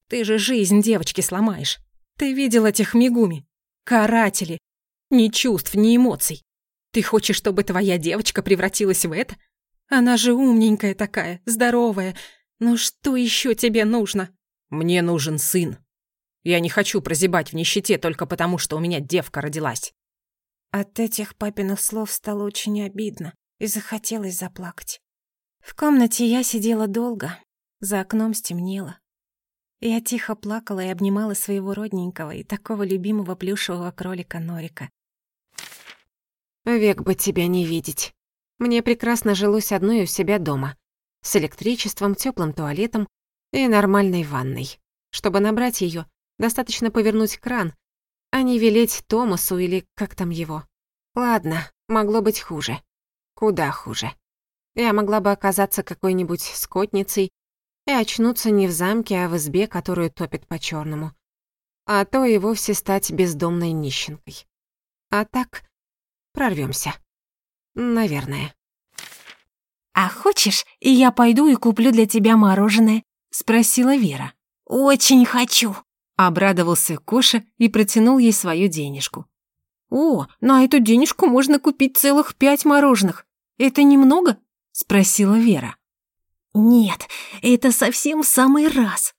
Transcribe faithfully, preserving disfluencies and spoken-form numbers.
Ты же жизнь девочки сломаешь. Ты видел этих Мегуми? Каратели. Ни чувств, ни эмоций. Ты хочешь, чтобы твоя девочка превратилась в это? Она же умненькая такая, здоровая. Ну что еще тебе нужно? Мне нужен сын. Я не хочу прозябать в нищете только потому, что у меня девка родилась. От этих папиных слов стало очень обидно и захотелось заплакать. В комнате я сидела долго, за окном стемнело. Я тихо плакала и обнимала своего родненького и такого любимого плюшевого кролика Норика. Век бы тебя не видеть. Мне прекрасно жилось одной у себя дома, с электричеством, теплым туалетом и нормальной ванной. Чтобы набрать ее, достаточно повернуть кран, а не велеть Томасу или как там его. Ладно, могло быть хуже. Куда хуже. Я могла бы оказаться какой-нибудь скотницей и очнуться не в замке, а в избе, которую топят по-черному. А то и вовсе стать бездомной нищенкой. А так прорвемся. Наверное. «А хочешь, и я пойду и куплю для тебя мороженое?» — спросила Вера. «Очень хочу!» — обрадовался Коша и протянул ей свою денежку. «О, на эту денежку можно купить целых пять мороженых. Это немного?» — спросила Вера. «Нет, это совсем в самый раз»,